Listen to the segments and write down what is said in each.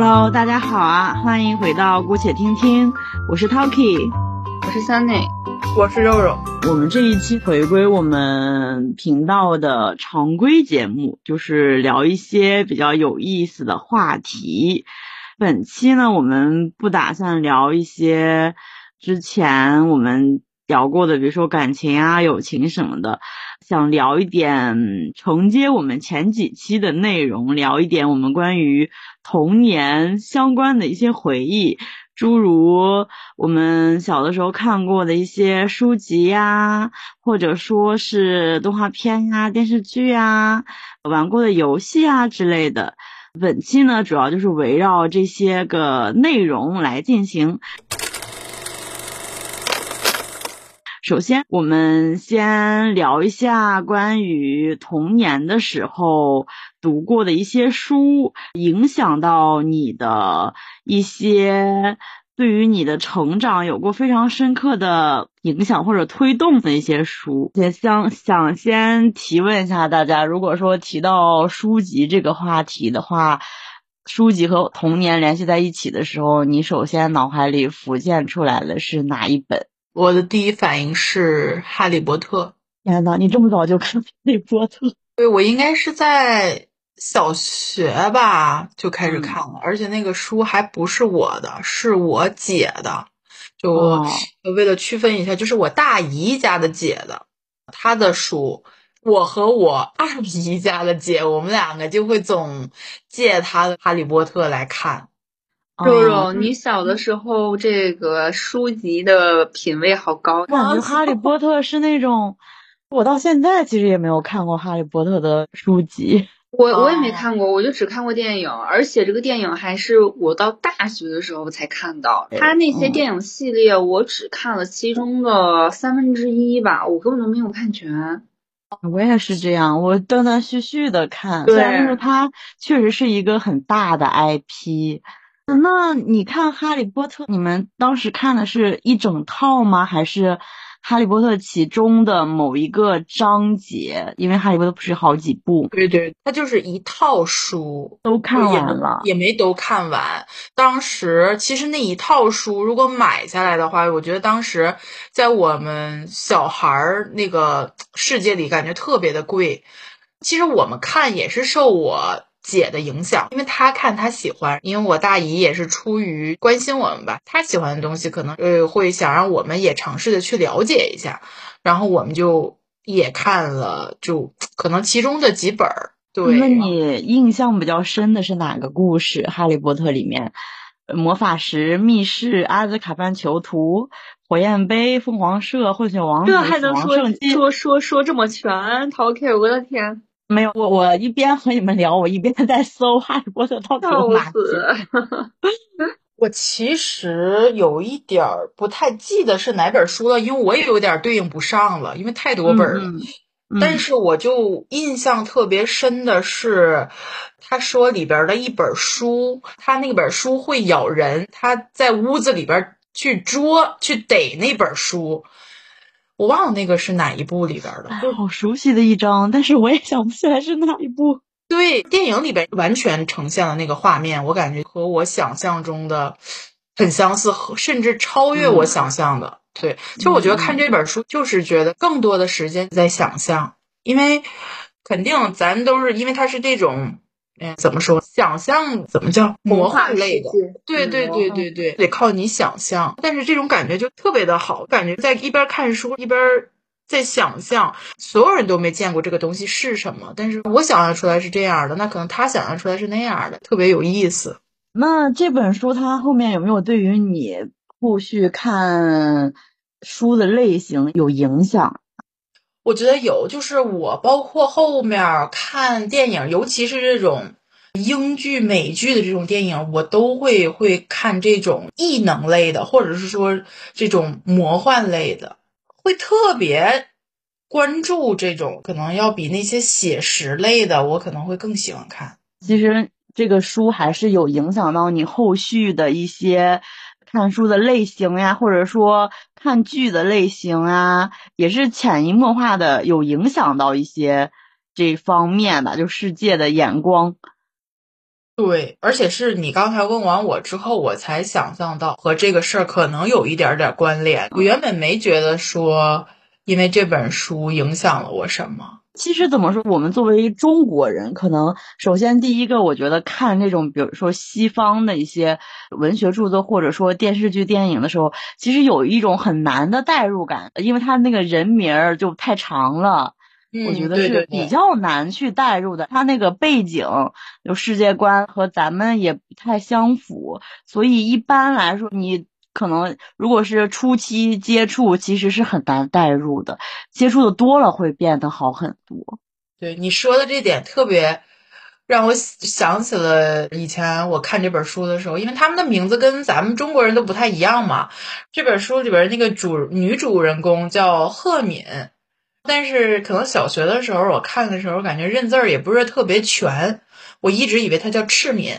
Hello，大家好啊，欢迎回到姑且听听，我是 Talky， 我是Sunny， 我是肉肉。 我们这一期回归我们频道的常规节目，就是聊一些比较有意思的话题。本期呢，我们不打算聊一些之前我们聊过的，比如说感情啊、友情什么的，想聊一点承接我们前几期的内容，聊一点我们关于童年相关的一些回忆，诸如我们小的时候看过的一些书籍呀，或者说是动画片呀、电视剧啊、玩过的游戏啊之类的。本期呢，主要就是围绕这些个内容来进行。首先，我们先聊一下关于童年的时候读过的一些书，影响到你的一些对于你的成长有过非常深刻的影响或者推动的一些书。想先提问一下大家，如果说提到书籍这个话题的话，书籍和童年联系在一起的时候，你首先脑海里浮现出来的是哪一本？ 我的第一反应是《哈利波特》。 天哪，你这么早就看《哈利波特》？ 对，我应该是在小学吧就开始看了，而且那个书还不是我的，是我姐的。就为了区分一下，就是我大姨家的姐的，她的书。我和我二姨家的姐，我们两个就会总借她的《哈利波特》来看。 肉肉，你小的时候这个书籍的品味好高。 感觉《哈利波特》是那种，我到现在其实也没有看过《哈利波特》的书籍。 我也没看过，我就只看过电影，而且这个电影还是我到大学的时候才看到。他那些电影系列，我只看了其中的1/3吧，我根本都没有看全。 我也是这样，我断断续续的看，虽然说它确实是一个很大的 IP。那你看《哈利波特》，你们当时看的是一整套吗？还是《哈利波特》其中的某一个章节？因为《哈利波特》不是好几部？ 对对，它就是一套书， 都看完了， 也没都看完。当时其实那一套书如果买下来的话，我觉得当时在我们小孩儿那个世界里感觉特别的贵。其实我们看也是受我姐的影响，因为她看她喜欢，因为我大姨也是出于关心我们吧，她喜欢的东西可能会想让我们也尝试的去了解一下，然后我们就也看了，就可能其中的几本儿。对， 那你印象比较深的是哪个故事？《哈利波特》里面，魔法石、密室、阿兹卡班囚徒、火焰杯、凤凰社、混血王子、 这还能说这么全 ？Talky， 我的天！ 没有，我一边和你们聊，我一边在搜《哈利波特》到底有哪些。 我其实有一点不太记得是哪本书了，因为我也有点对应不上了，因为太多本了。但是我就印象特别深的是，他说里边的一本书，他那本书会咬人，他在屋子里边去逮那本书，我忘了那个是哪一部里边的， 好熟悉的一章，但是我也想不起来是哪一部。 对，电影里边完全呈现了那个画面，我感觉和我想象中的很相似，甚至超越我想象的。对，就我觉得看这本书就是觉得更多的时间在想象，因为肯定咱都是因为它是这种怎么说，想象怎么叫魔幻类的，对，得靠你想象，但是这种感觉就特别的好，感觉在一边看书一边在想象，所有人都没见过这个东西是什么，但是我想象出来是这样的，那可能他想象出来是那样的，特别有意思。 那这本书它后面有没有对于你后续看书的类型有影响？ 我觉得有，就是我包括后面看电影，尤其是这种英剧、美剧的这种电影，我都会看这种异能类的，或者是说这种魔幻类的，会特别关注这种，可能要比那些写实类的，我可能会更喜欢看。 其实这个书还是有影响到你后续的一些看书的类型呀，或者说看剧的类型啊，也是潜移默化的有影响到一些这方面吧，就世界的眼光。 对，而且是你刚才问完我之后，我才想象到和这个事儿可能有一点点关联。我原本没觉得说，因为这本书影响了我什么。 其实怎么说，我们作为中国人，可能首先第一个，我觉得看这种比如说西方的一些文学著作或者说电视剧、电影的时候，其实有一种很难的代入感，因为他那个人名儿就太长了。我觉得是比较难去代入的，他那个背景有世界观和咱们也不太相符，所以一般来说你可能如果是初期接触，其实是很难代入的，接触的多了会变得好很多。 对，你说的这点特别让我想起了以前我看这本书的时候，因为他们的名字跟咱们中国人都不太一样嘛。这本书里边那个女主人公叫赫敏，但是可能小学的时候我看的时候感觉认字儿也不是特别全，我一直以为她叫赤敏。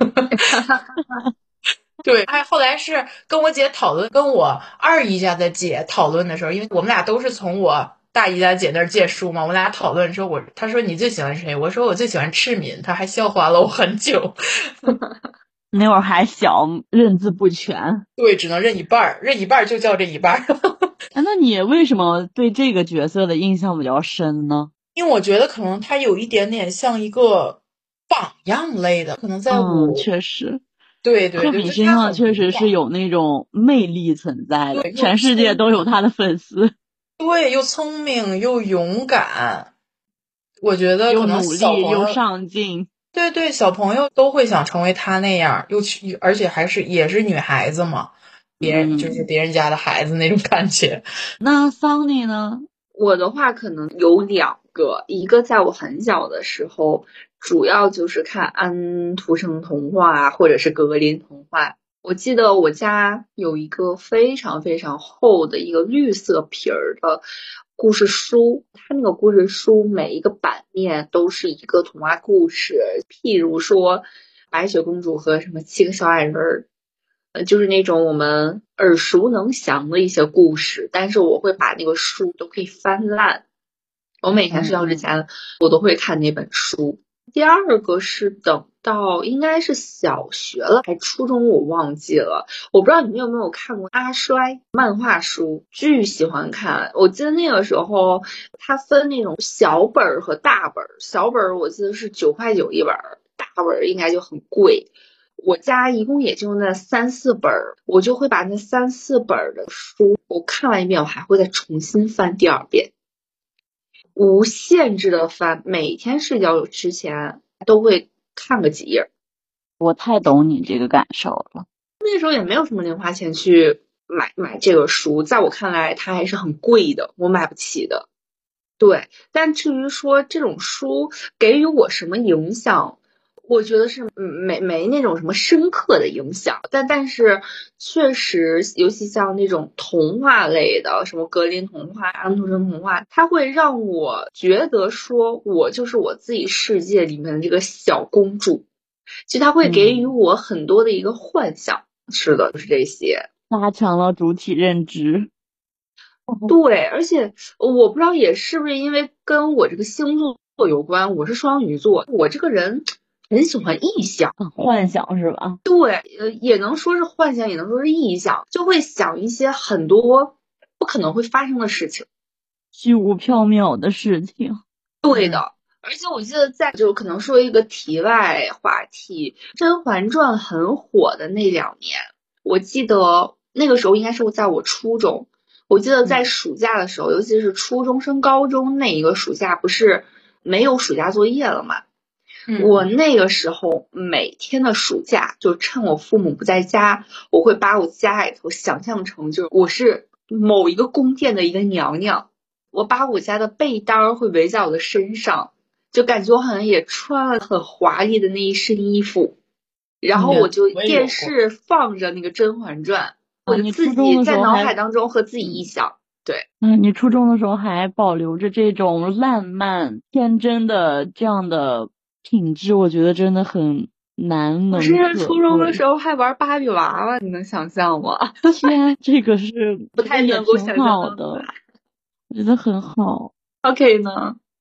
对，还后来是跟我姐讨论，跟我二姨家的姐讨论的时候，因为我们俩都是从我大姨家姐那儿借书嘛，我们俩讨论说她说你最喜欢谁？我说我最喜欢赤敏，她还笑话了我很久。 那会儿还小，认字不全。 对，只能认一半儿，认一半儿就叫这一半儿。 那你为什么对这个角色的印象比较深呢？ 因为我觉得可能他有一点点像一个榜样类的，可能在我确实。 对， 赫敏身上确实是有那种魅力存在的，全世界都有他的粉丝。 对，又聪明又勇敢，我觉得可能又努力又上进。 对，小朋友都会想成为他那样，而且也是女孩子嘛，就是别人家的孩子那种感觉。 那桑尼呢？ 我的话可能有2个，一个在我很小的时候，主要就是看安徒生童话或者是格林童话。我记得我家有一个非常非常厚的一个绿色皮儿的故事书，它那个故事书每一个版面都是一个童话故事，譬如说白雪公主和什么7个小矮人儿。就是那种我们耳熟能详的一些故事，但是我会把那个书都可以翻烂。我每天睡觉之前，我都会看那本书。第二个是等到应该是小学了，还初中我忘记了。我不知道你们有没有看过阿衰漫画书，巨喜欢看。我记得那个时候它分那种小本和大本，小本我记得是9.9块一本，大本应该就很贵。我家一共也就那3、4本，我就会把那3、4本的书，我看完一遍，我还会再重新翻第2遍，无限制的翻，每天睡觉之前都会看个几页。 我太懂你这个感受了。 那时候也没有什么零花钱去买这个书，在我看来它还是很贵的，我买不起的。对，但至于说这种书给予我什么影响，我觉得是没那种什么深刻的影响，但是确实，尤其像那种童话类的，什么格林童话、安徒生童话，它会让我觉得说我就是我自己世界里面的这个小公主，其实它会给予我很多的一个幻想。是的，就是这些， 加强了主体认知。 对，而且我不知道也是不是因为跟我这个星座有关，我是双鱼座，我这个人很喜欢臆想， 幻想是吧？ 对，也能说是幻想，也能说是臆想，就会想一些很多不可能会发生的事情， 虚无缥缈的事情。 对的。而且我记得就可能说一个题外话题，《甄嬛传》很火的那2年，我记得那个时候应该是在我初中，我记得在暑假的时候，尤其是初中升高中那一个暑假，不是没有暑假作业了嘛？我那个时候每天的暑假，就趁我父母不在家，我会把我家里头想象成就是我是某一个宫殿的一个娘娘，我把我家的被单会围在我的身上，就感觉我好像也穿了很华丽的那一身衣服，然后我就电视放着那个《甄嬛传》，我就自己在脑海当中和自己臆想。对， 你初中的时候还保留着这种烂漫天真的这样的品质，我觉得真的很难能可贵。 我是初中的时候还玩芭比娃娃，你能想象吗？ 天，这个是不太能够想象的，我觉得很好。 OK 呢？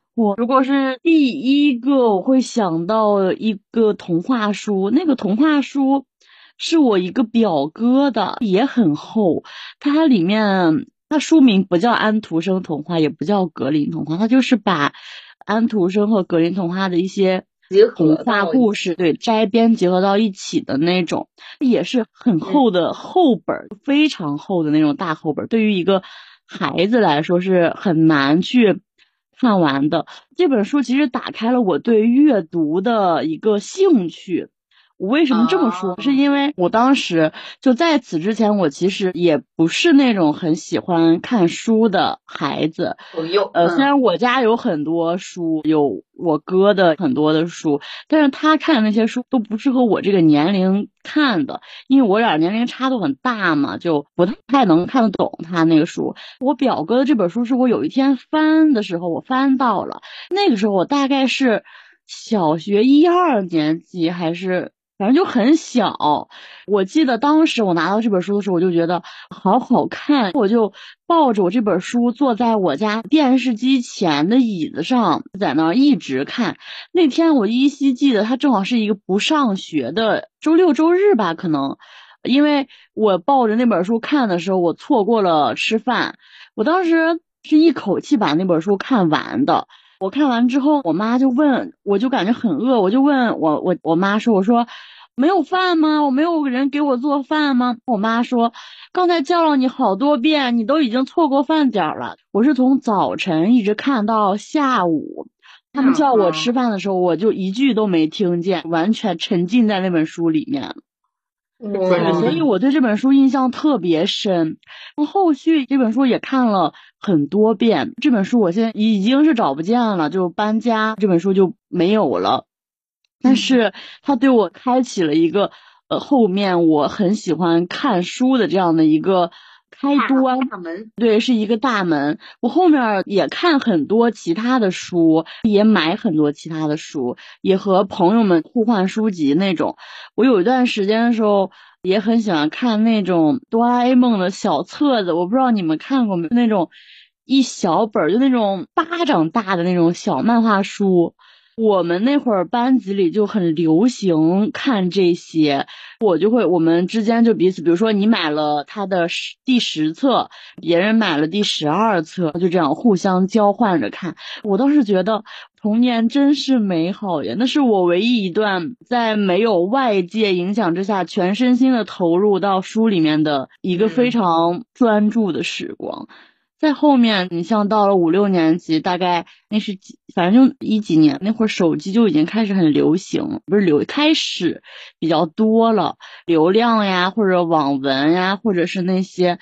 我如果是第一个，我会想到一个童话书，那个童话书是我一个表哥的，也很厚。它里面，它书名不叫安徒生童话，也不叫格林童话，它就是把安徒生和格林童话的一些童话故事，对，摘编结合到一起的那种，也是很厚的厚本，非常厚的那种大厚本，对于一个孩子来说是很难去看完的。这本书其实打开了我对阅读的一个兴趣。我为什么这么说？是因为我当时就在此之前，我其实也不是那种很喜欢看书的孩子。虽然我家有很多书，有我哥的很多的书，但是他看的那些书都不适合我这个年龄看的，因为我俩年龄差都很大嘛，就不太能看得懂他那个书。我表哥的这本书是我有一天翻的时候，我翻到了，那个时候我大概是小学1、2年级还是。反正就很小，我记得当时我拿到这本书的时候，我就觉得好好看，我就抱着我这本书坐在我家电视机前的椅子上，在那儿一直看。那天我依稀记得，它正好是一个不上学的周六周日吧，可能，因为我抱着那本书看的时候，我错过了吃饭，我当时是一口气把那本书看完的。我看完之后，我妈就问，我就感觉很饿，我就问我妈说，我说没有饭吗？我没有人给我做饭吗？我妈说，刚才叫了你好多遍，你都已经错过饭点了。我是从早晨一直看到下午，他们叫我吃饭的时候，我就一句都没听见，完全沉浸在那本书里面。所以我对这本书印象特别深。后续这本书也看了很多遍，这本书我现在已经是找不见了，就搬家，这本书就没有了。但是它对我开启了一个后面我很喜欢看书的这样的一个开端， 大门， 对，是一个大门。我后面也看很多其他的书，也买很多其他的书，也和朋友们互换书籍那种。我有一段时间的时候也很喜欢看那种哆啦 A 梦的小册子，我不知道你们看过没，那种一小本就那种巴掌大的那种小漫画书。我们那会儿班级里就很流行看这些，我们之间就彼此，比如说你买了他的第10册，别人买了第12册，就这样互相交换着看。我倒是觉得童年真是美好呀，那是我唯一一段在没有外界影响之下，全身心的投入到书里面的一个非常专注的时光。在后面，你像到了5、6年级，大概那是反正就10几年，那会儿手机就已经开始很流行，开始比较多了，流量呀，或者网文呀，或者是那些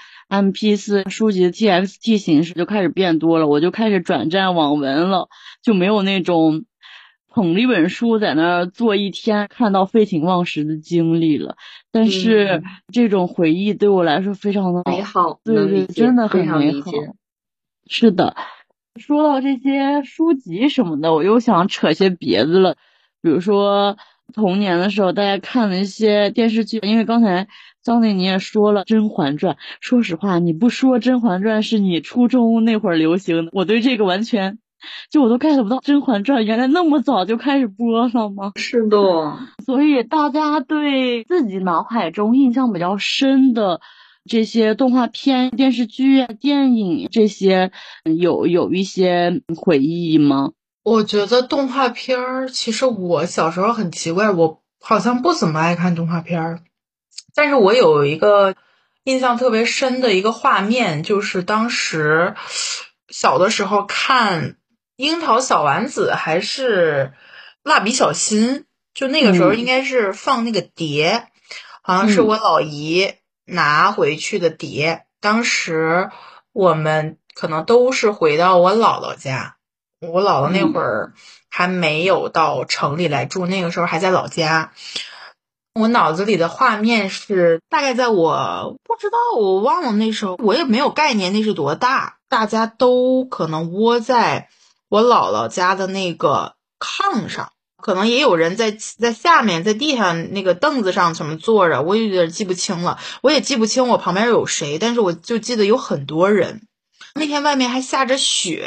MP4 书籍的 TXT 形式就开始变多了，我就开始转战网文了，就没有那种捧着一本书在那儿坐一天看到废寝忘食的经历了。但是这种回忆对我来说非常的美好， 对，真的很美好。是的，说到这些书籍什么的，我又想扯些别的了，比如说童年的时候大家看的一些电视剧，因为刚才张磊你也说了《甄嬛传》，说实话，你不说《甄嬛传》是你初中那会儿流行的，我对这个完全就我都 get 不到，《甄嬛传》原来那么早就开始播了吗？ 是的， 所以大家对自己脑海中印象比较深的这些动画片、电视剧、电影这些，有一些回忆吗？ 我觉得动画片儿，其实我小时候很奇怪，我好像不怎么爱看动画片儿，但是我有一个印象特别深的一个画面，就是当时小的时候看樱桃小丸子还是蜡笔小新，就那个时候应该是放那个碟，好像是我老姨拿回去的碟，当时我们可能都是回到我姥姥家，我姥姥那会儿还没有到城里来住，那个时候还在老家。我脑子里的画面是大概在我不知道，我忘了那时候我也没有概念那是多大，大家都可能窝在我姥姥家的那个炕上，可能也有人在下面在地上那个凳子上什么坐着，我有点记不清了，我也记不清我旁边有谁，但是我就记得有很多人。那天外面还下着雪，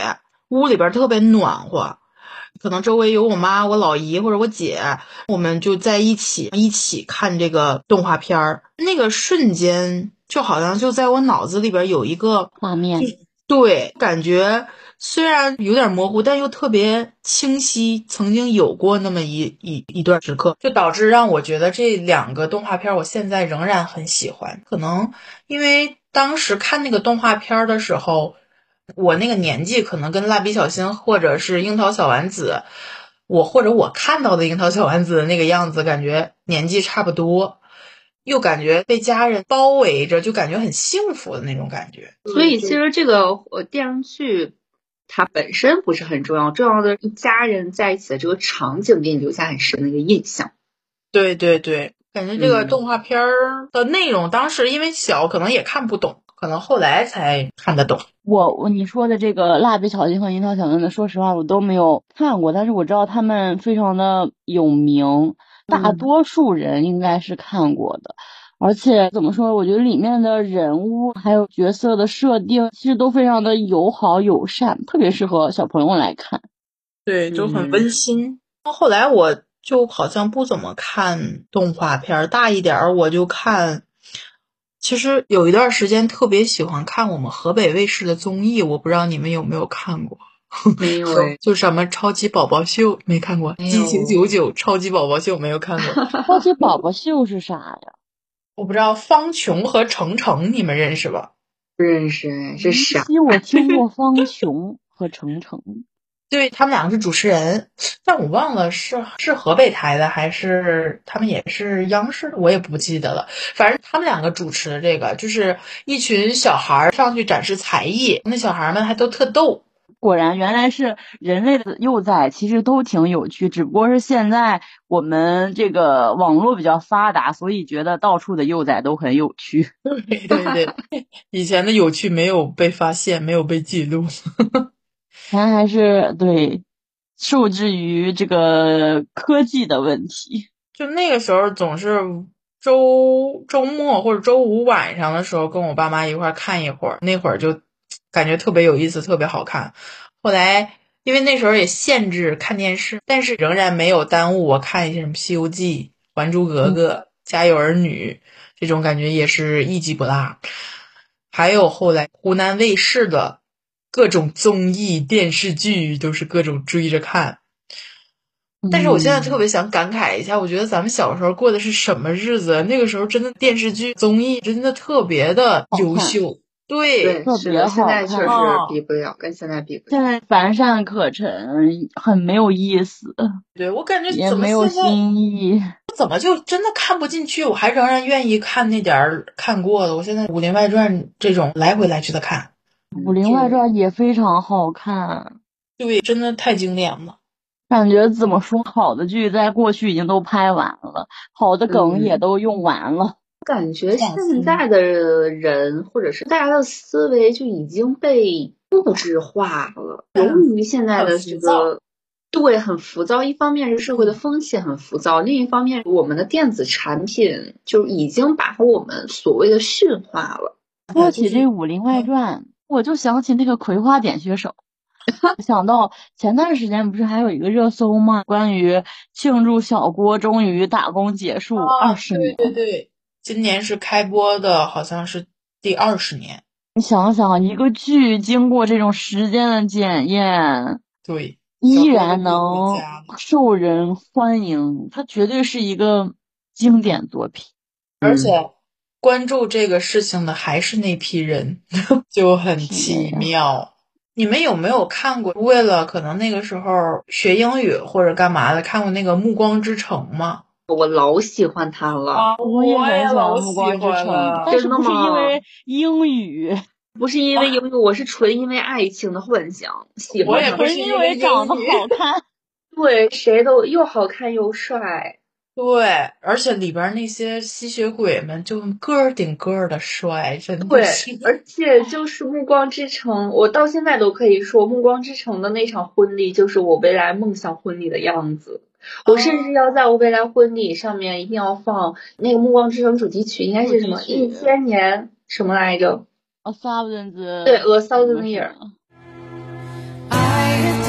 屋里边特别暖和，可能周围有我妈、我老姨或者我姐，我们就在一起看这个动画片儿。那个瞬间就好像就在我脑子里边有一个画面， 对，感觉虽然有点模糊，但又特别清晰，曾经有过那么一段时刻，就导致让我觉得这2个动画片我现在仍然很喜欢。可能因为当时看那个动画片的时候，我那个年纪可能跟蜡笔小新或者是樱桃小丸子，我看到的樱桃小丸子的那个样子，感觉年纪差不多，又感觉被家人包围着，就感觉很幸福的那种感觉。 所以其实这个电视剧它本身不是很重要，重要的一家人在一起的这个场景给你留下很深的一个印象。 对对对，感觉这个动画片的内容，当时因为小可能也看不懂，可能后来才看得懂。 你说的这个蜡笔小新和樱桃小丸子，说实话我都没有看过，但是我知道他们非常的有名，大多数人应该是看过的。而且怎么说，我觉得里面的人物还有角色的设定其实都非常的友好友善，特别适合小朋友来看。 对，就很温馨。后来我就好像不怎么看动画片，大一点我就看。其实有一段时间特别喜欢看我们河北卫视的综艺，我不知道你们有没有看过。 没有就什么超级宝宝秀没看过，激情99超级宝宝秀没有看过。 超级宝宝秀是啥呀？ 我不知道方琼和程程你们认识吧？ 不认识，这是啥？ 我听过方琼和程程。 对，他们2个是主持人，但我忘了是河北台的还是他们也是央视的，我也不记得了。反正他们2个主持的这个，就是一群小孩上去展示才艺，那小孩们还都特逗。 果然，原来是人类的幼崽其实都挺有趣，只不过是现在我们这个网络比较发达，所以觉得到处的幼崽都很有趣。 对对对，以前的有趣没有被发现，没有被记录。 咱还是对受制于这个科技的问题。 就那个时候总是周末或者周五晚上的时候跟我爸妈一块看一会儿，那会儿就感觉特别有意思，特别好看。后来因为那时候也限制看电视，但是仍然没有耽误我看一些什么《西游记》、《还珠格格》、家有儿女，这种感觉也是一集不落。还有后来湖南卫视的各种综艺电视剧都是各种追着看。但是我现在特别想感慨一下，我觉得咱们小时候过的是什么日子？那个时候真的电视剧综艺真的特别的优秀。对， 特别好看。 现在确实比不了，跟现在比不了。 现在乏善可陈，很没有意思。 对，我感觉也没有新意， 怎么就真的看不进去？我还仍然愿意看那点儿看过的。我现在《武林外传》这种来回来去的看， 《武林外传》也非常好看。 对，真的太经典了。 感觉怎么说，好的剧在过去已经都拍完了，好的梗也都用完了。 感觉现在的人或者是大家的思维就已经被物质化了，由于现在的这个对很浮躁，一方面是社会的风气很浮躁，另一方面我们的电子产品就已经把我们所谓的驯化了。 说起这《武林外传》，我就想起那个葵花点穴手。想到前段时间不是还有一个热搜吗？关于庆祝小郭终于打工结束20年。 对对对，今年是开播的，好像是第20年。 你想想，一个剧经过这种时间的检验， 对， 依然能受人欢迎，它绝对是一个经典作品。 而且关注这个事情的还是那批人，就很奇妙。你们有没有看过？为了可能那个时候学英语或者干嘛的，看过那个《暮光之城》吗？ 我老喜欢它了， 我也很喜欢《暮光之城》，但是不是因为英语， 不是因为英语，我是纯因为爱情的幻想喜欢它。 我也不是因为长得好看， 对，谁都又好看又帅。 对，而且里边那些吸血鬼们就个儿顶个儿的帅，真的对， 是。 而且就是《暮光之城》，我到现在都可以说，《暮光之城》的那场婚礼就是我未来梦想婚礼的样子。我甚至要在我未来婚礼上面一定要放那个《暮光之城》主题曲，应该是什么1000年什么来着？ A Thousand 对，A Thousand Year。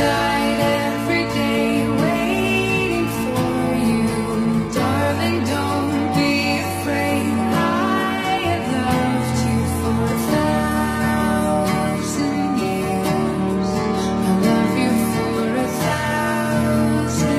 died every day waiting for you. Darling, don't be afraid. I have loved you for 1,000 years. I love you for 1,000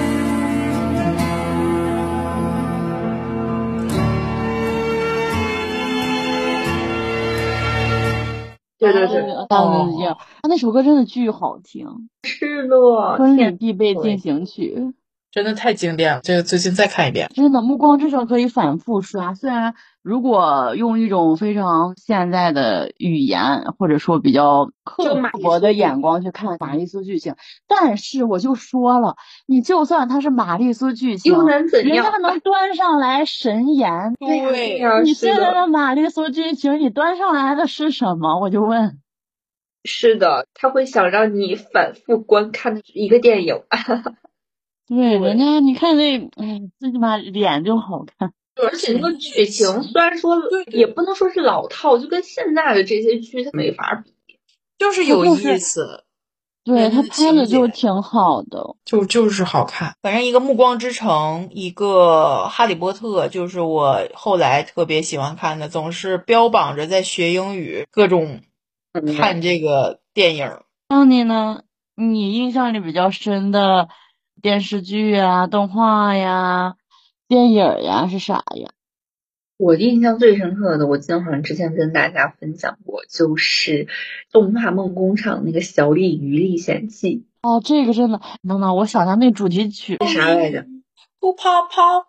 对对对， 这样，他那首歌真的巨好听， 是的， 婚礼天， 必备进行曲。 真的太经典了，这个最近再看一遍。 真的，《暮光之城》可以反复刷。虽然如果用一种非常现在的语言，或者说比较刻薄的眼光去看玛丽苏剧情，但是我就说了，你就算它是玛丽苏剧情， 又能怎样？ 人家能端上来神颜。 对， 你现在的玛丽苏剧情，你端上来的是什么？我就问。 是的，他会想让你反复观看的一个电影。 对，人家你看这，哎，最起码脸就好看。 而且那个剧情虽然说也不能说是老套，就跟现在的这些剧它没法比， 就是有意思。 对，他拍的就挺好的， 就是好看。反正一个《暮光之城》，一个《哈利波特》，就是我后来特别喜欢看的，总是标榜着在学英语，各种看这个电影。 像你呢？你印象里比较深的电视剧啊、动画呀、电影呀是啥呀？ 我印象最深刻的，我记得好像之前跟大家分享过，就是动画梦工厂那个《小丽与历险记》。 哦，这个真的，等等，我想想那主题曲啥来着？ 不泡泡。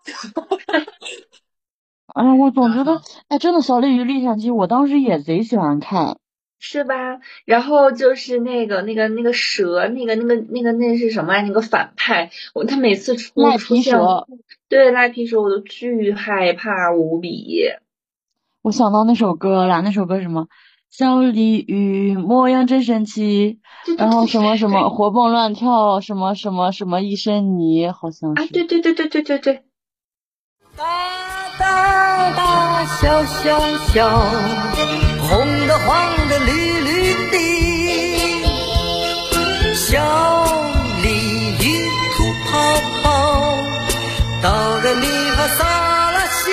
哎呀，我总觉得，哎，真的《小丽与历险记》，我当时也贼喜欢看。 是吧？然后就是那个蛇，那是什么呀？那个反派，他每次出现，对，赖皮蛇，我都巨害怕无比。 我想到那首歌了，那首歌什么？小鲤鱼模样真神奇，然后什么什么活蹦乱跳，什么什么什么一身泥，好像是。 啊，对。 大大小小小，红的黄的绿绿的，小鲤鱼吐泡泡，到了米发萨拉西，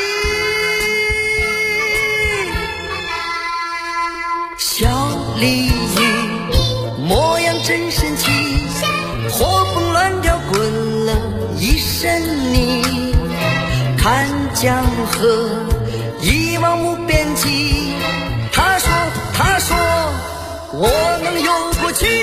小鲤鱼模样真神奇，活蹦乱跳滚了一身泥，看江河一望无边际，他说我能游过去。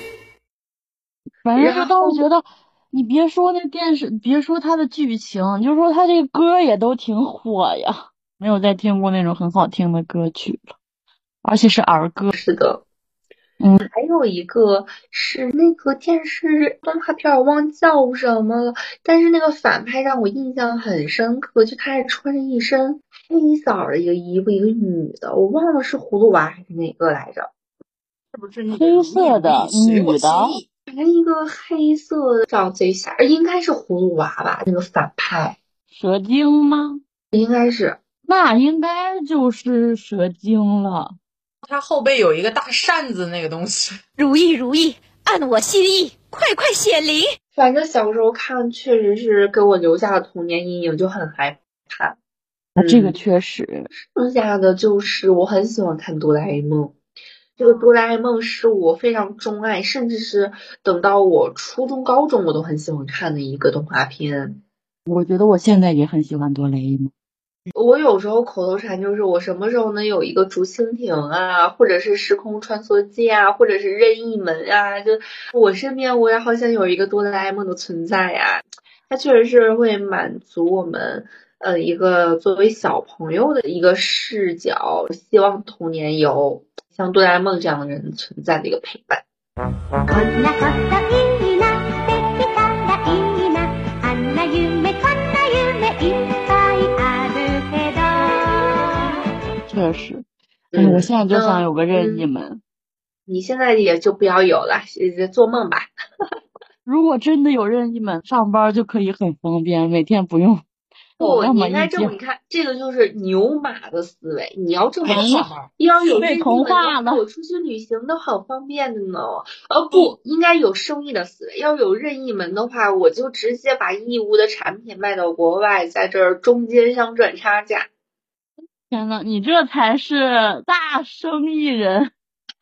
反正就当时觉得，你别说那电视，别说它的剧情，就说它这个歌也都挺火呀。没有再听过那种很好听的歌曲了，而且是儿歌。 是的。还有一个是那个电视动画片，我忘叫什么了，但是那个反派让我印象很深刻，就他还穿着一身黑色的一个衣服，一个女的，我忘了是葫芦娃还是哪个来着？ 是不是那个黑色的女的？ 还一个黑色的，长贼吓人，应该是葫芦娃吧？那个反派蛇精吗？ 应该是， 那应该就是蛇精了。 他后背有一个大扇子，那个东西。 如意，按我心意，快显灵。 反正小时候看，确实是给我留下了童年阴影，就很害怕。 这个确实。 剩下的就是我很喜欢看哆啦 A 梦。这个哆啦 A 梦是我非常钟爱，甚至是等到我初中、高中我都很喜欢看的一个动画片。 我觉得我现在也很喜欢哆啦 A 梦。 我有时候口头禅就是我什么时候能有一个竹蜻蜓啊，或者是时空穿梭机啊，或者是任意门啊，就我身边我也好想有一个哆啦 A 梦的存在呀。它确实是会满足我们一个作为小朋友的一个视角，希望童年有像哆啦 A 梦这样的人存在的一个陪伴。 确实，我现在就想有个任意门。 你现在也就不要有了，做梦吧。 如果真的有任意门，上班就可以很方便，每天不用不， 那么你应该这么， 一你看这个就是牛马的思维，你要这么哎想，要有被日同化了我出去旅行都好方便的呢。不，应该有生意的思维，要有任意门的话，我就直接把义乌的产品卖到国外，在这儿中间商赚差价。 天呐，你这才是大生意人，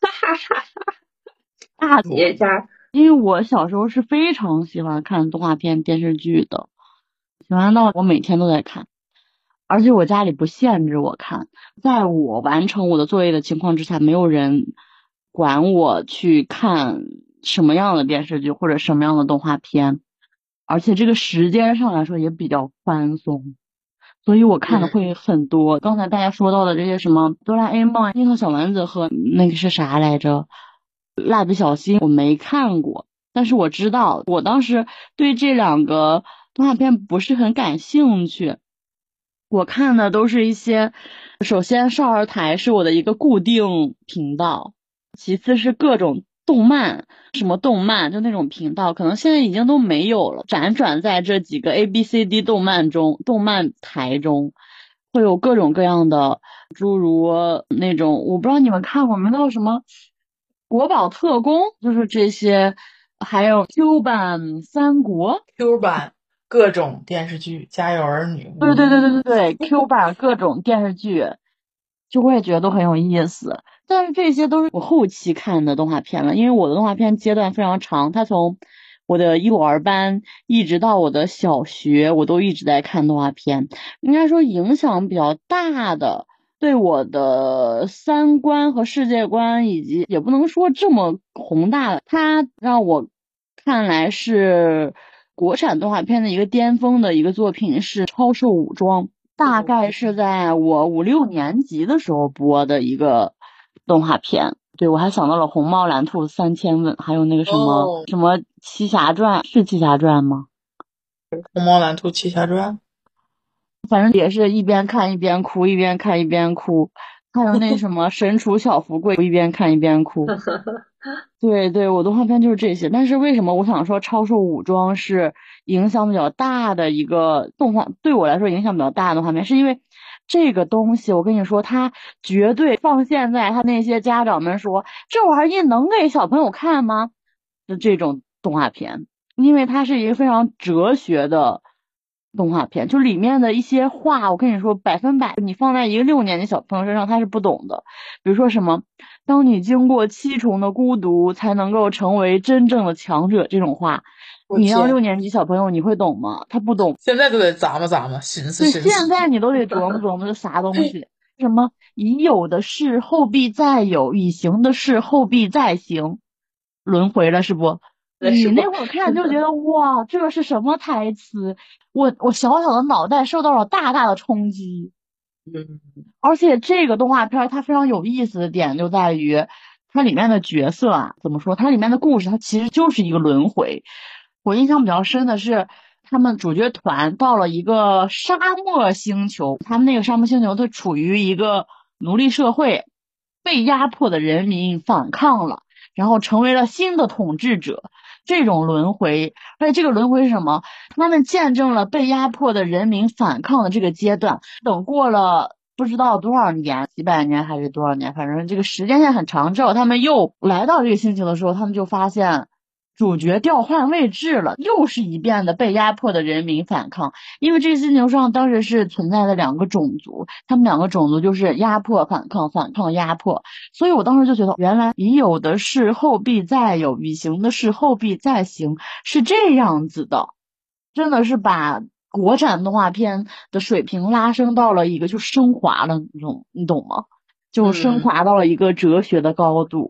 大企业家。 因为我小时候是非常喜欢看动画片电视剧的，喜欢到我每天都在看，而且我家里不限制我看，在我完成我的作业的情况之下，没有人管我去看什么样的电视剧或者什么样的动画片，而且这个时间上来说也比较宽松，所以我看的会很多。刚才大家说到的这些什么哆啦 A 梦、樱桃小丸子和那个是啥来着？蜡笔小新我没看过，但是我知道，我当时对这两个动画片不是很感兴趣。我看的都是一些，首先少儿台是我的一个固定频道，其次是各种动漫，什么动漫就那种频道，可能现在已经都没有了，辗转在这几个 ABCD 动漫台中，会有各种各样的，诸如那种我不知道你们看过没，那个什么国宝特工，就是这些，还有 Q 版三国。 Q 版各种电视剧，家有儿女。 对，Q 版各种电视剧，就我也觉得都很有意思。但是这些都是我后期看的动画片了，因为我的动画片阶段非常长，它从我的幼儿班一直到我的小学，我都一直在看动画片。应该说影响比较大的，对我的三观和世界观，以及也不能说这么宏大的，它让我看来是国产动画片的一个巅峰的一个作品是《超兽武装》，大概是在我5、6年级的时候播的一个动画片。对，我还想到了红猫蓝兔3000问，还有那个什么、什么七侠传，是七侠传吗？ 红猫蓝兔七侠传， 反正也是一边看一边哭，一边看一边哭。还有那什么神厨小福贵，一边看一边哭。对，我动画片就是这些。但是为什么我想说超兽武装是影响比较大的一个动画，对我来说影响比较大的动画片，是因为这个东西我跟你说，它绝对放现在他那些家长们说这玩意能给小朋友看吗的这种动画片，因为它是一个非常哲学的动画片，就里面的一些话，我跟你说100%你放在一个6年级小朋友身上他是不懂的。比如说什么当你经过7重的孤独才能够成为真正的强者这种话，你要6年级小朋友你会懂吗？他不懂。 现在都得咂摸咂摸，寻思对， 寻思。 现在你都得琢磨琢磨这啥东西。什么已有的事后必再有，已行的事后必再行，轮回了是不？你那会儿看就觉得哇，这是什么台词？我小小的脑袋受到了大大的冲击。而且这个动画片它非常有意思的点就在于它里面的角色啊，怎么说？它里面的故事它其实就是一个轮回。我印象比较深的是他们主角团到了一个沙漠星球，他们那个沙漠星球它处于一个奴隶社会，被压迫的人民反抗了，然后成为了新的统治者。这种轮回，而且这个轮回是什么？他们见证了被压迫的人民反抗的这个阶段，等过了不知道多少年，几百年还是多少年，反正这个时间线很长之后，他们又来到这个星球的时候，他们就发现主角调换位置了，又是一遍的被压迫的人民反抗。因为这个星球上当时是存在的2个种族，他们2个种族就是压迫反抗，反抗压迫。所以我当时就觉得，原来已有的事后必再有，已行的事后必再行，是这样子的。真的是把国产动画片的水平拉升到了一个就升华了那种，你懂吗？就升华到了一个哲学的高度。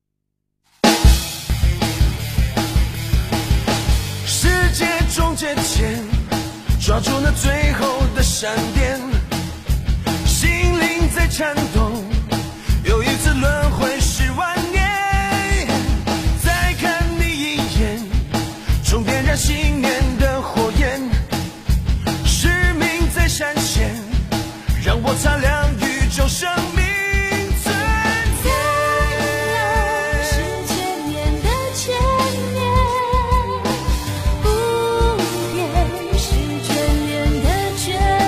世界终结前，抓住那最后的闪电，心灵在颤动，又一次轮回10万年，再看你一眼，终点燃信念的火焰，使命在闪现，让我擦亮宇宙生命。 是眷恋的眷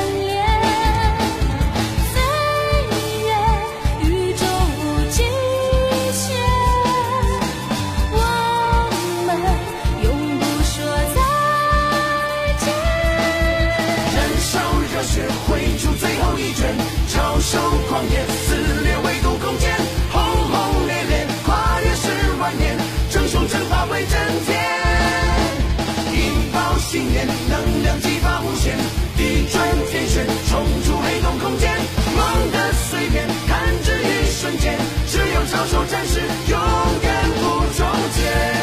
小丑战士永远不终结。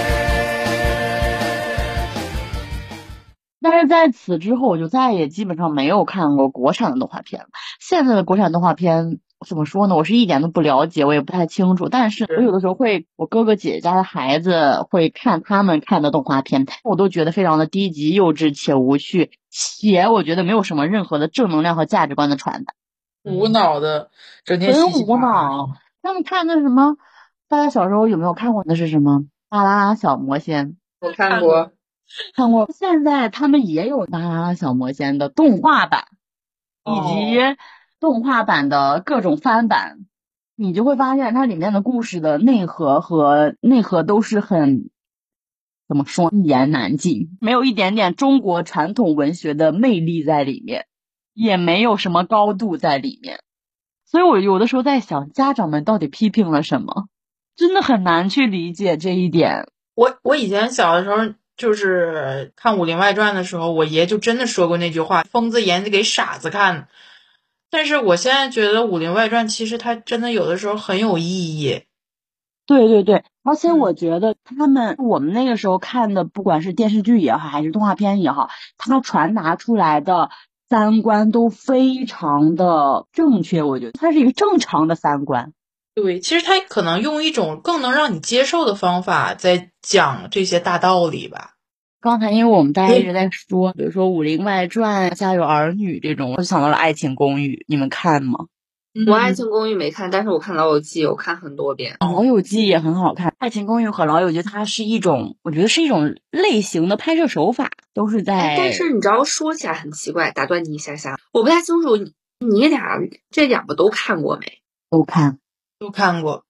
但是在此之后，我就再也基本上没有看过国产的动画片了。现在的国产动画片怎么说呢？我是一点都不了解，我也不太清楚。但是我有的时候会，我哥哥姐姐家的孩子会看他们看的动画片，我都觉得非常的低级、幼稚且无趣，且我觉得没有什么任何的正能量和价值观的传达， 无脑的，整天很无嘻嘻哈哈。 脑。他们看的什么？大家小时候有没有看过？那是什么？巴啦啦小魔仙。 我看过。 看过，现在他们也有巴啦啦小魔仙的动画版，以及动画版的各种翻版，你就会发现它里面的故事的内核都是很，怎么说，一言难尽，没有一点点中国传统文学的魅力在里面，也没有什么高度在里面。所以我有的时候在想，家长们到底批评了什么，真的很难去理解这一点。 我以前小的时候就是看《武林外传》的时候，我爷就真的说过那句话：疯子演给傻子看。但是我现在觉得《武林外传》其实它真的有的时候很有意义。 对对对，而且我觉得我们那个时候看的，不管是电视剧也好，还是动画片也好，它传达出来的三观都非常的正确，我觉得它是一个正常的三观。 对，其实他可能用一种更能让你接受的方法在讲这些大道理吧。 刚才因为我们大家一直在说，比如说《武林外传》《家有儿女》这种，我就想到了《爱情公寓》，你们看吗？ 我《爱情公寓》没看，但是我看《老友记》，我看很多遍。 老友记也很好看，《爱情公寓》和老友记它是一种，我觉得是一种类型的拍摄手法，都是在。 但是你知道说起来很奇怪，打断你一下下，我不太清楚你俩这两个都看过没？ 都看过。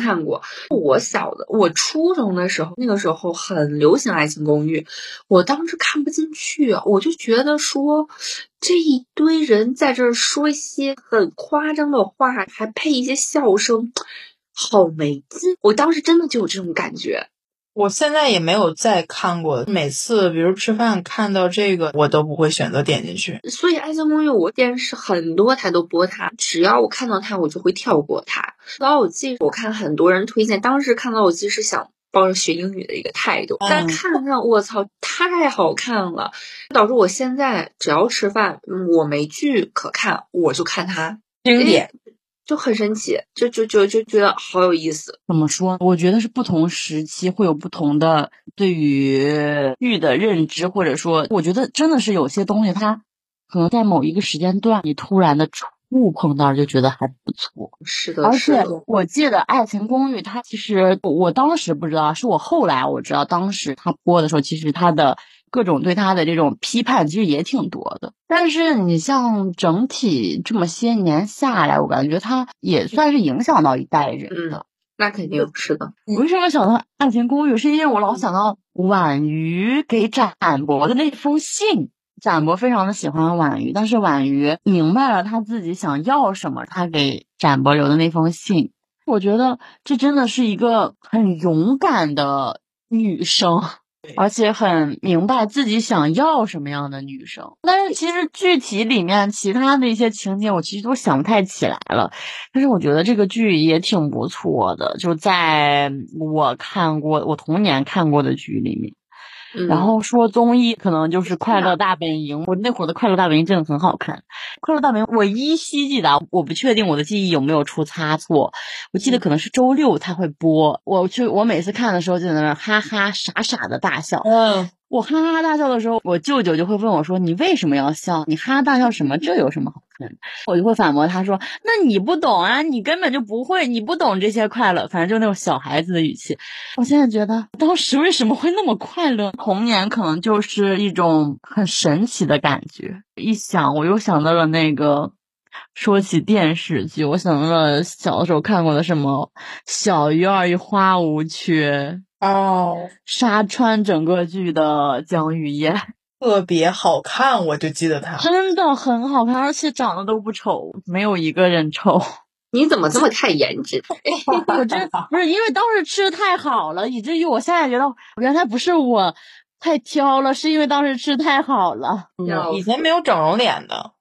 我初中的时候，那个时候很流行《爱情公寓》，我当时看不进去，我就觉得说这一堆人在这儿说一些很夸张的话，还配一些笑声，好没劲。我当时真的就有这种感觉。 我现在也没有再看过，每次比如吃饭看到这个，我都不会选择点进去。 所以《爱情公寓》我电视很多台都播它，只要我看到它，我就会跳过它。老友记我看很多人推荐，当时看老友记是想抱着学英语的一个态度，但看上我操太好看了，导致我现在只要吃饭，我没剧可看，我就看它。 经典。 就很神奇，就觉得好有意思。 怎么说？我觉得是不同时期会有不同的对于剧的认知，或者说，我觉得真的是有些东西它可能在某一个时间段，你突然的触碰到，就觉得还不错。 是的， 而且我记得《爱情公寓》它其实我当时不知道，是我后来我知道，当时它播的时候，其实它的各种对他的这种批判其实也挺多的，但是你像整体这么些年下来，我感觉他也算是影响到一代人的。 那肯定是的。 我为什么想到《爱情公寓》，是因为我老想到婉瑜给展博的那封信。展博非常的喜欢婉瑜，但是婉瑜明白了他自己想要什么，他给展博留的那封信，我觉得这真的是一个很勇敢的女生。而且很明白自己想要什么样的女生，但是其实具体里面其他的一些情节我其实都想不太起来了，但是我觉得这个剧也挺不错的，就在我童年看过的剧里面。然后说综艺可能就是《快乐大本营》，我那会儿的《快乐大本营》真的很好看。《快乐大本营》我依稀记得，我不确定我的记忆有没有出差错，我记得可能是周六它会播，我每次看的时候就在那哈哈傻傻的大笑。我哈哈大笑的时候，我舅舅就会问我说：“你为什么要笑？你哈哈大笑什么？这有什么好看的？”我就会反驳他说：“那你不懂啊，你根本就不会，你不懂这些快乐。”反正就那种小孩子的语气。我现在觉得当时为什么会那么快乐？童年可能就是一种很神奇的感觉。一想，我又想到了那个。说起电视剧，我想到了小的时候看过的什么《小鱼儿与花无缺》杀穿整个剧的江玉燕， 特别好看，我就记得她真的很好看，而且长得都不丑，没有一个人丑。 你怎么这么看颜值？ 我这不是因为当时吃的太好了，以至于我现在觉得原来不是我太挑了，是因为当时吃太好了。 以前没有整容脸的。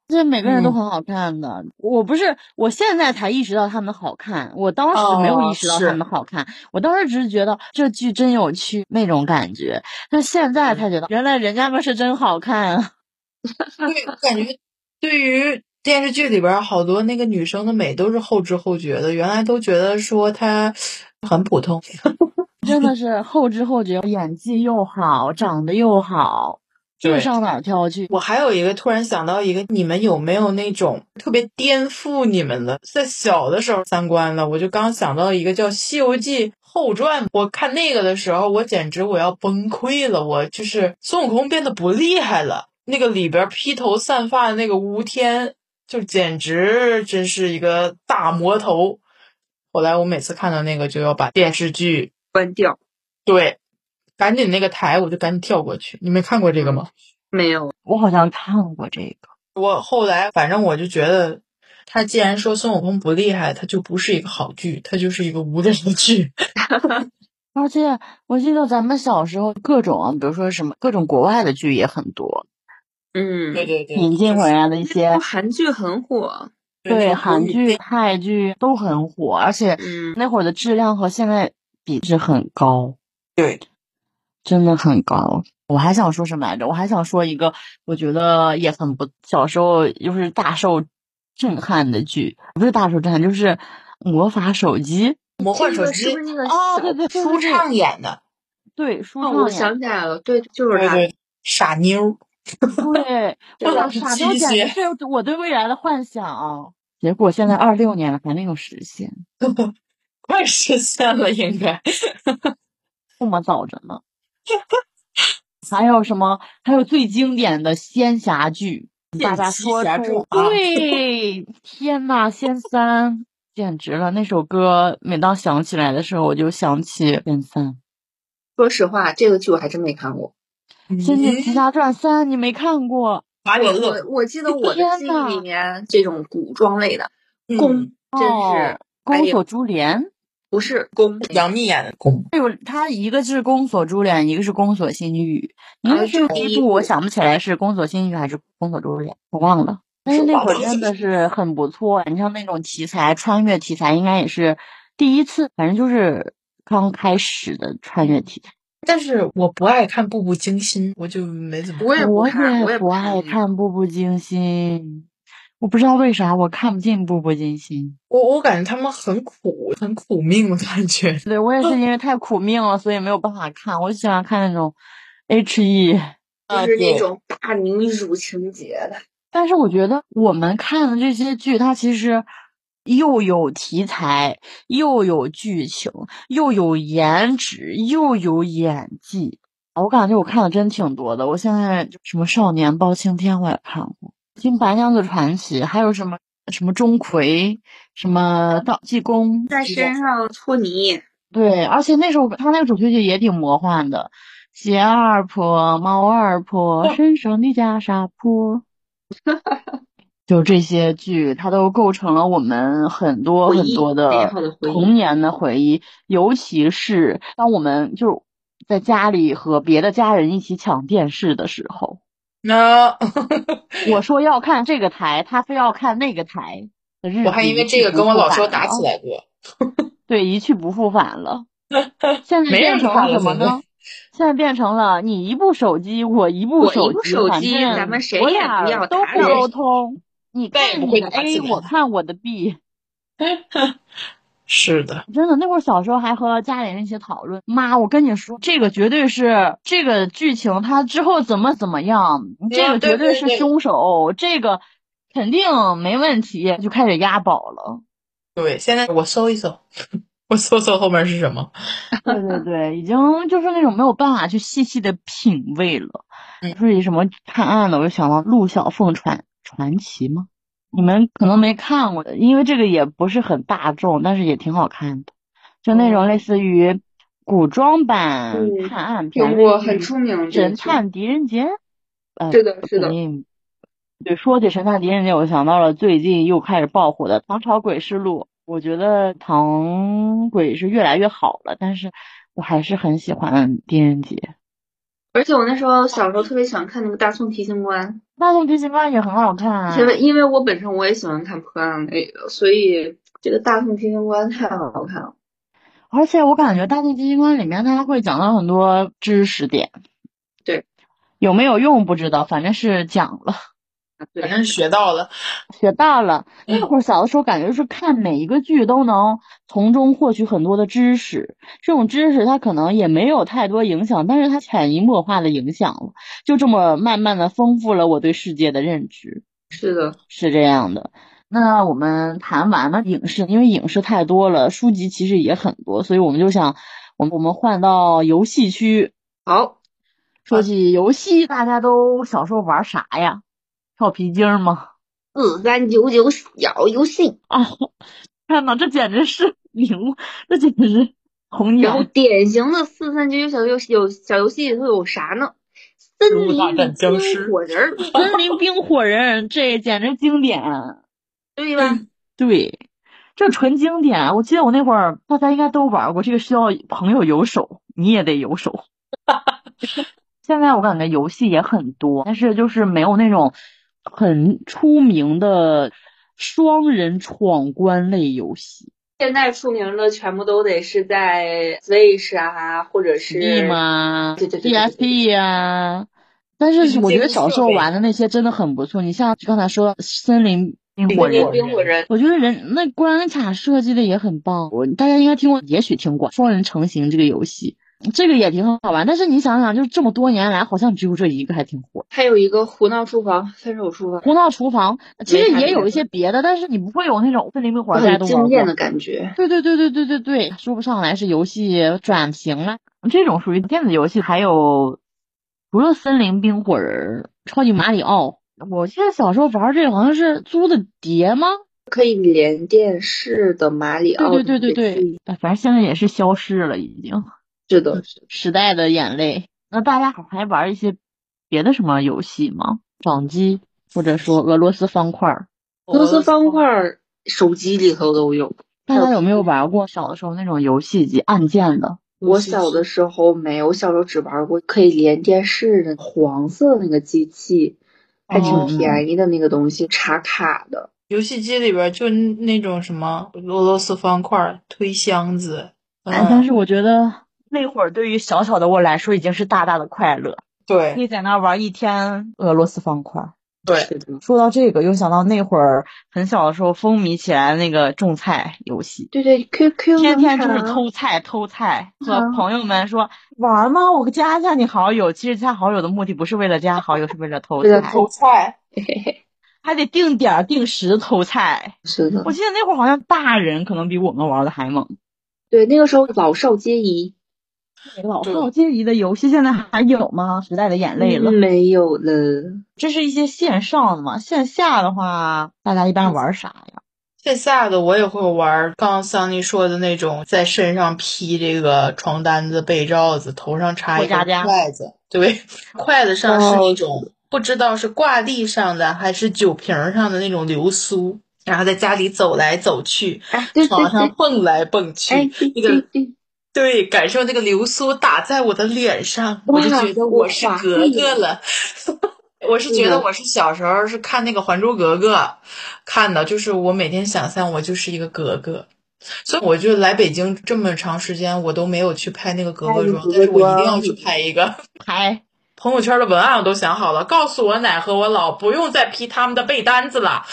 这每个人都很好看的。我现在才意识到他们好看，我当时没有意识到他们好看，我当时只是觉得这剧真有趣那种感觉，但现在才觉得原来人家们是真好看啊。 对，我感觉对于电视剧里边好多那个女生的美都是后知后觉的，原来都觉得说她很普通。 真的是后知后觉，演技又好，长得又好，这上哪儿挑去？ 我还有一个突然想到一个，你们有没有那种特别颠覆你们的，在小的时候三观了？我就刚想到一个叫《西游记后传》，我看那个的时候，我简直我要崩溃了，我就是孙悟空变得不厉害了，那个里边披头散发的那个吴天，就简直真是一个大魔头。后来我每次看到那个就要把电视剧关掉。 对，赶紧那个台我就赶紧跳过去。你没看过这个吗？ 没有， 我好像看过这个。 我后来反正我就觉得，他既然说孙悟空不厉害，他就不是一个好剧，他就是一个无聊的剧。 而且我记得咱们小时候各种，比如说什么各种国外的剧也很多。 对对对， 引进回来的一些韩剧很火。 对，韩剧、泰剧都很火，而且那会儿的质量和现在比是很高。 对， 真的很高。我还想说什么来着？我还想说一个，我觉得也很不，小时候就是大受震撼的剧，不是大受震撼，就是魔法手机。 魔幻手机是不是那个对对， 舒畅演的。 对，舒畅演。 我想起来了，对，就是他。 对，傻妞。 对，我想傻妞简直是我对未来的幻想。结果现在26年了还没有实现。 快实现了应该。 这么早着呢。还有什么？还有最经典的仙侠剧，大家说出对，天呐，仙三简直了！那首歌每当想起来的时候，我就想起仙三。 说实话，这个剧我还真没看过。 《仙剑奇侠传3》你没看过？ 我记得我的记忆里面这种古装类的宫真是宫锁珠帘。 不是宫， 杨幂演的宫。 他一个是宫锁珠帘，一个是宫锁心语。一个是第一部我想不起来是宫锁心语还是宫锁珠帘，我忘了。但是那会儿真的是很不错。你像那种题材，穿越题材应该也是第一次，反正就是刚开始的穿越题材。 但是我不爱看《步步惊心》，我就没怎么看。 我也不爱看《步步惊心》。我不知道为啥我看不进《步步惊心》， 我感觉他们很苦命的感觉。 对，我也是因为太苦命了，所以没有办法看。我喜欢看那种 HE， 就是那种大女主情节的。 但是我觉得我们看的这些剧，它其实又有题材，又有剧情，又有颜值，又有演技。我感觉我看的真挺多的。我现在什么少年包青天我也看过。听白娘子传奇，还有什么钟馗，什么道济公在身上搓泥。 对，而且那时候他那个主题曲也挺魔幻的，鞋二婆、猫二婆、身上的袈裟婆，就这些剧，它都构成了我们很多很多的童年的回忆，尤其是当我们就在家里和别的家人一起抢电视的时候。我说要看这个台，他非要看那个台的日子， 我还因为这个跟我老说打起来过。 对，一去不复返了。现在变成了什么呢？现在变成了你一部手机，我一部手机， 咱们谁也不要都不沟通。你看你的 A， 我看我的 B。 是的， 真的，那会儿小时候还和家里人一起讨论。妈，我跟你说，这个绝对是这个剧情，它之后怎么样，这个绝对是凶手，这个肯定没问题，就开始押宝了。 对，现在我搜一搜，我搜搜后面是什么。 对，已经就是那种没有办法去细细的品味了。就是什么探案的，我就想到陆小凤传奇吗？你们可能没看过的，因为这个也不是很大众，但是也挺好看的，就那种类似于古装版探案片， 很出名神探狄仁杰。 是的。 对，说起神探狄仁杰，我想到了最近又开始爆火的《唐朝诡事录》。我觉得唐诡是越来越好了，但是我还是很喜欢狄仁杰。 而且我那时候小时候特别喜欢看那个大宋提刑官。 大众提刑官也很好看， 因为我本身我也喜欢看破案类的，所以这个大众提刑官太好看了。 而且我感觉大众提刑官里面他会讲到很多知识点， 对， 有没有用不知道，反正是讲了。 反正学到了。 学到了。那会儿小的时候感觉就是看每一个剧都能从中获取很多的知识，这种知识它可能也没有太多影响，但是它潜移默化的影响了，就这么慢慢的丰富了我对世界的认知。 是的， 是这样的。那我们谈完了影视，因为影视太多了，书籍其实也很多，所以我们就想我们换到游戏区。 好， 说起游戏，大家都小时候玩啥呀？跳皮筋吗 4399小游戏啊！看到这简直是这简直是童然后年。 典型的4399小游戏里头有啥呢？森林冰火人， 森林冰火人，这简直经典， 对吧？ 对，这纯经典。我记得我那会儿大家应该都玩过，这个需要朋友有手，你也得有手。现在我感觉游戏也很多，但是就是没有那种很出名的双人闯关类游戏。 现在出名的全部都得是在 Switch 啊，或者是 Steam 啊， 对 PSP 啊。但是我觉得小时候玩的那些真的很不错。你像刚才说森林冰火人，我觉得那关卡设计的也很棒。大家应该听过，也许听过双人成行这个游戏。这个也挺好玩，但是你想想，就这么多年来，好像只有这一个还挺火。 还有一个胡闹厨房，分手厨房。 胡闹厨房其实也有一些别的，但是你不会有那种森林冰火人很惊艳的感觉。 对，说不上来是游戏转型了。这种属于电子游戏，还有除了森林冰火人、超级马里奥，我记得小时候玩这个好像是租的碟吗？ 可以连电视的马里奥。 对，反正现在也是消失了，已经。 是的， 时代的眼泪。那大家还玩一些别的什么游戏吗？掌机或者说俄罗斯方块？ 俄罗斯方块手机里头都有。 大家有没有玩过小的时候那种游戏机按键的？ 我小的时候没有，小时候只玩过可以连电视的黄色那个机器，还挺便宜的那个东西，插卡的。 游戏机里边就那种什么俄罗斯方块、推箱子。 但是我觉得那会儿对于小小的我来说已经是大大的快乐。 对， 可以在那玩一天俄罗斯方块。 对， 说到这个，又想到那会儿很小的时候风靡起来那个种菜游戏。 对，QQ 天天就是偷菜，和朋友们说玩吗？我加一下你好友。其实加好友的目的不是为了加好友，是为了偷菜。还得定点定时偷菜。 是的， 我记得那会儿好像大人可能比我们玩的还猛。 对，那个时候老少皆宜。 老少皆宜的游戏现在还有吗？时代的眼泪了。 没有了。 这是一些线上的嘛，线下的话大家一般玩啥呀？ 线下的我也会玩，刚刚桑尼说的那种在身上披这个床单子、被罩子，头上插一个筷子。对，筷子上是那种不知道是挂历上的还是酒瓶上的那种流苏，然后在家里走来走去，床上蹦来蹦去。对，感受那个流苏打在我的脸上，我就觉得我是格格了。我是觉得我是小时候是看那个《还珠格格》看的，就是我每天想象我就是一个格格，所以我就来北京这么长时间，我都没有去拍那个格格装，但是我一定要去拍一个。 拍朋友圈的文案我都想好了，告诉我奶和我姥不用再批他们的被单子了。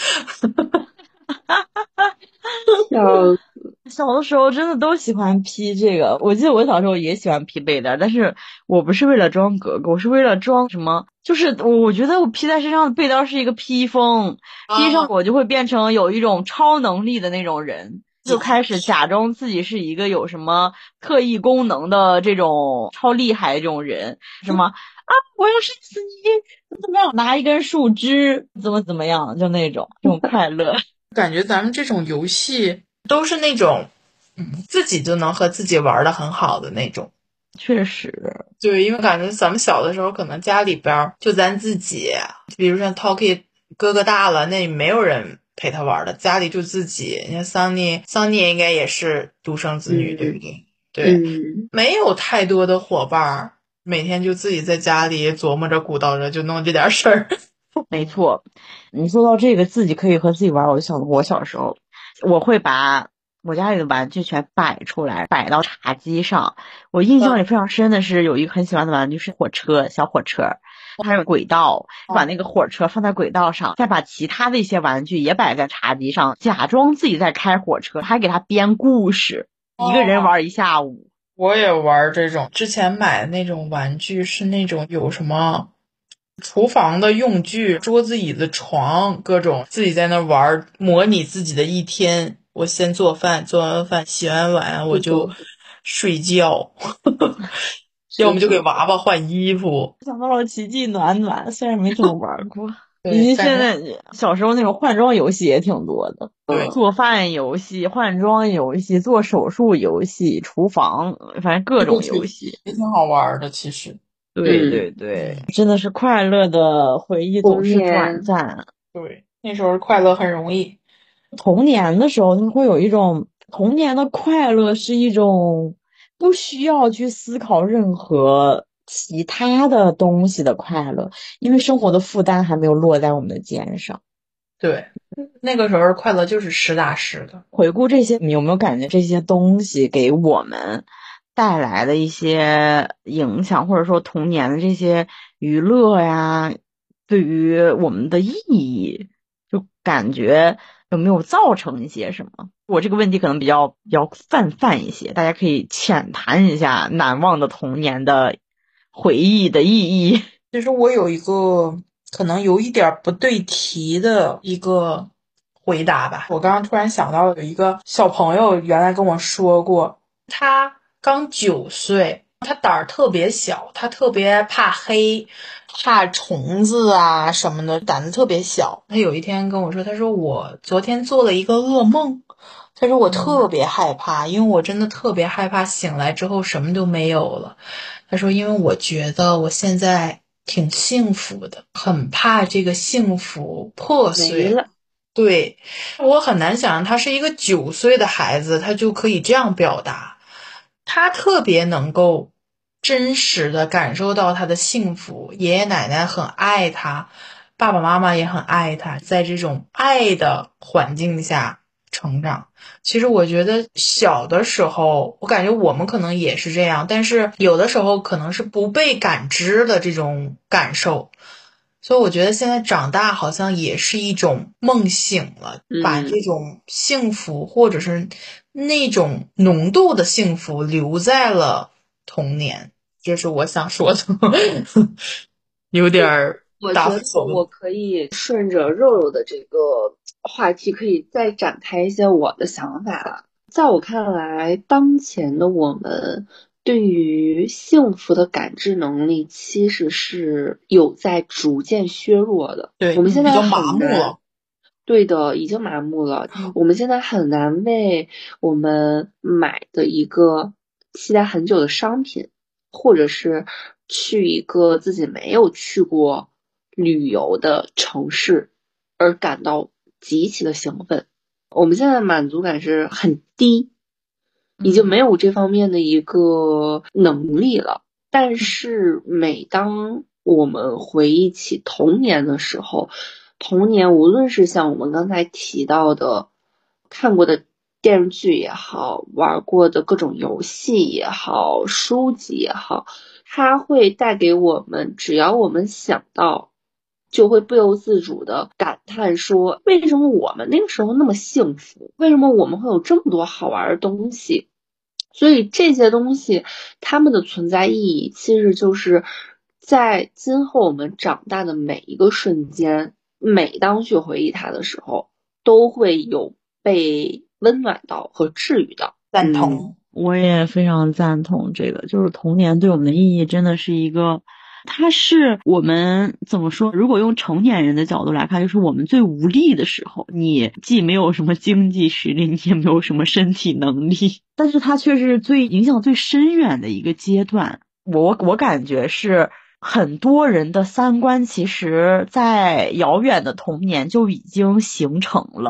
小的时候真的都喜欢批这个，我记得我小时候也喜欢批被单，但是我不是为了装格格，我是为了装什么，就是我觉得我披在身上的被单是一个披风，披上我就会变成有一种超能力的那种人，就开始假装自己是一个有什么特异功能的这种超厉害的这种人，什么我要杀死你，怎么样，拿一根树枝怎么样，就那种这种快乐。 感觉咱们这种游戏都是那种自己就能和自己玩的很好的那种。 确实， 对，因为感觉咱们小的时候可能家里边就咱自己，比如像 Talkie 哥哥大了，那没有人陪他玩的，家里就自己。你看桑尼应该也是独生子女，对不对？对，没有太多的伙伴，每天就自己在家里琢磨着鼓捣着就弄这点事儿。 没错，你说到这个自己可以和自己玩，我就想我小时候，我会把我家里的玩具全摆出来，摆到茶几上。我印象里非常深的是有一个很喜欢的玩具是火车，小火车，还有轨道，把那个火车放在轨道上，再把其他的一些玩具也摆在茶几上，假装自己在开火车，还给他编故事，一个人玩一下午。 我也玩这种，之前买的那种玩具是那种有什么厨房的用具，桌子椅子床各种，自己在那玩，模拟自己的一天。我先做饭，做完饭洗完碗我就睡觉，要么就给娃娃换衣服。 想到了奇迹暖暖，虽然没怎么玩过。 对， 因为现在小时候那种换装游戏也挺多的， 对， 做饭游戏、换装游戏、做手术游戏、厨房，反正各种游戏也挺好玩的。其实， 对对对，真的是快乐的回忆总是短暂。 对，那时候快乐很容易。 童年的时候，他们会有一种童年的快乐，是一种不需要去思考任何其他的东西的快乐，因为生活的负担还没有落在我们的肩上。 对，那个时候快乐就是实打实的。 回顾这些，你有没有感觉这些东西给我们带来的一些影响，或者说童年的这些娱乐呀，对于我们的意义，就感觉有没有造成一些什么？我这个问题可能比较泛一些，大家可以浅谈一下难忘的童年的回忆的意义。 其实我有一个可能有一点不对题的一个回答吧。我刚刚突然想到有一个小朋友原来跟我说过，他刚9岁，他胆儿特别小，他特别怕黑，怕虫子啊什么的，胆子特别小。他有一天跟我说，他说我昨天做了一个噩梦，他说我特别害怕，因为我真的特别害怕醒来之后什么都没有了。他说因为我觉得我现在挺幸福的，很怕这个幸福破碎了。对，我很难想象他是一个9岁的孩子，他就可以这样表达。他特别能够真实的感受到他的幸福，爷爷奶奶很爱他，爸爸妈妈也很爱他，在这种爱的环境下成长。其实我觉得小的时候，我感觉我们可能也是这样，但是有的时候可能是不被感知的这种感受。所以我觉得现在长大好像也是一种梦醒了，把这种幸福或者是那种浓度的幸福留在了童年，这是我想说的。有点我觉得我可以顺着肉肉的这个话题可以再展开一些我的想法了。在我看来，当前的我们对于幸福的感知能力其实是有在逐渐削弱的。 对， 我们现在很麻木了。 对的，已经麻木了。我们现在很难为我们买的一个期待很久的商品，或者是去一个自己没有去过旅游的城市而感到极其的兴奋。我们现在的满足感是很低，已经没有这方面的一个能力了。但是每当我们回忆起童年的时候，童年无论是像我们刚才提到的看过的电视剧也好，玩过的各种游戏也好，书籍也好，它会带给我们，只要我们想到就会不由自主的感叹说，为什么我们那个时候那么幸福？为什么我们会有这么多好玩的东西？所以这些东西它们的存在意义其实就是在今后我们长大的每一个瞬间，每当去回忆它的时候，都会有被温暖到和治愈到。 赞同。 我也非常赞同这个，就是童年对我们的意义真的是一个，它是我们怎么说，如果用成年人的角度来看，就是我们最无力的时候，你既没有什么经济实力，你也没有什么身体能力，但是它却是最影响最深远的一个阶段。我感觉是很多人的三观其实在遥远的童年就已经形成了。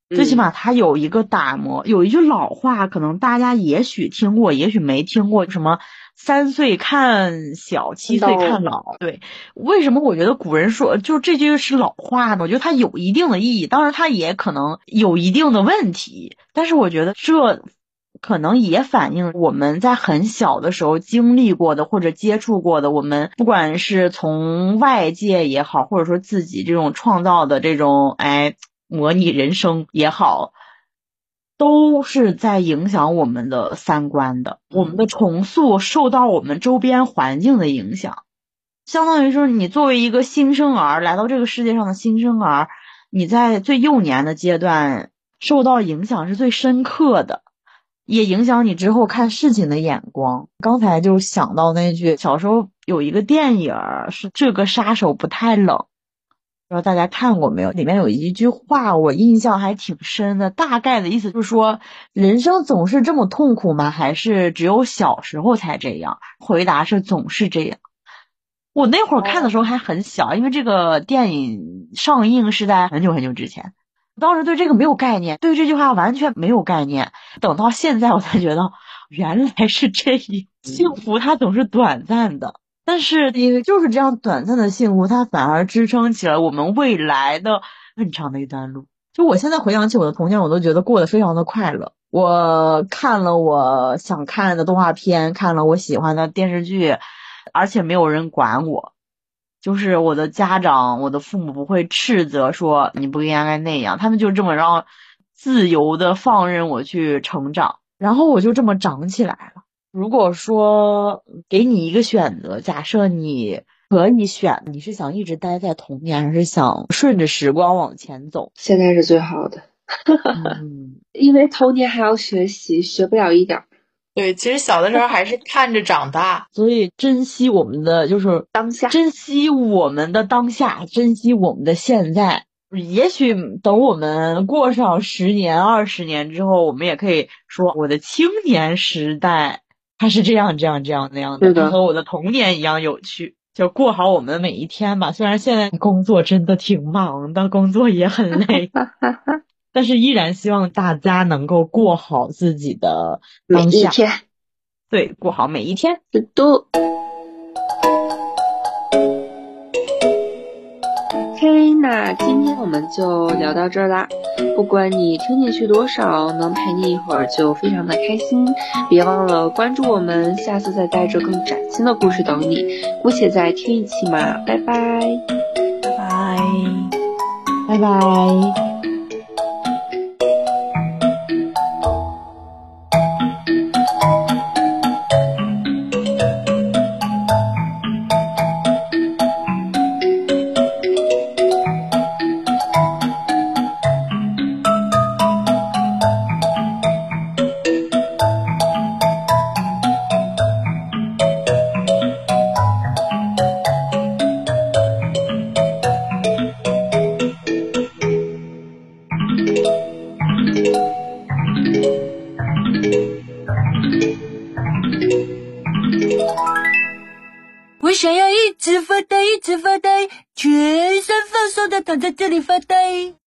最起码它有一个打磨。有一句老话，可能大家也许听过，也许没听过，什么3岁看小，7岁看老。对，为什么我觉得古人说就这句是老话呢？我觉得它有一定的意义，当然它也可能有一定的问题，但是我觉得这可能也反映我们在很小的时候经历过的或者接触过的，我们不管是从外界也好，或者说自己这种创造的这种模拟人生也好，都是在影响我们的三观的。我们的重塑受到我们周边环境的影响，相当于说你作为一个新生儿来到这个世界上的新生儿，你在最幼年的阶段受到影响是最深刻的，也影响你之后看事情的眼光。刚才就想到那句，小时候有一个电影是这个杀手不太冷，不知道大家看过没有，里面有一句话我印象还挺深的，大概的意思就是说，人生总是这么痛苦吗？还是只有小时候才这样？回答是总是这样。我那会儿看的时候还很小，因为这个电影上映是在很久很久之前，当时对这个没有概念，对这句话完全没有概念，等到现在我才觉得原来是这样。幸福它总是短暂的，但是因为就是这样短暂的幸福，它反而支撑起了我们未来的很长的一段路。就我现在回想起我的童年，我都觉得过得非常的快乐。我看了我想看的动画片，看了我喜欢的电视剧，而且没有人管我，就是我的家长我的父母不会斥责说你不应该那样，他们就这么让自由的放任我去成长，然后我就这么长起来了。如果说给你一个选择，假设你可以选，你是想一直待在童年，还是想顺着时光往前走？ 现在是最好的。因为童年还要学习，学不了一点。 对，其实小的时候还是看着长大， 所以珍惜我们的就是当下， 珍惜我们的当下，珍惜我们的现在。也许等我们过上10年、20年之后，我们也可以说我的青年时代它是这样那样的，它和我的童年一样有趣。就过好我们的每一天吧。虽然现在工作真的挺忙的，工作也很累，但是依然希望大家能够过好自己的当下， 每一天。 对，过好每一天。 都。OK， 那今天我们就聊到这儿啦。不管你听进去多少，能陪你一会儿就非常的开心。别忘了关注我们，下次再带着更崭新的故事等你。姑且再听一期嘛，拜拜， 拜拜， 拜拜。 我想要一直发呆，一直发呆，全身放松的躺在这里发呆。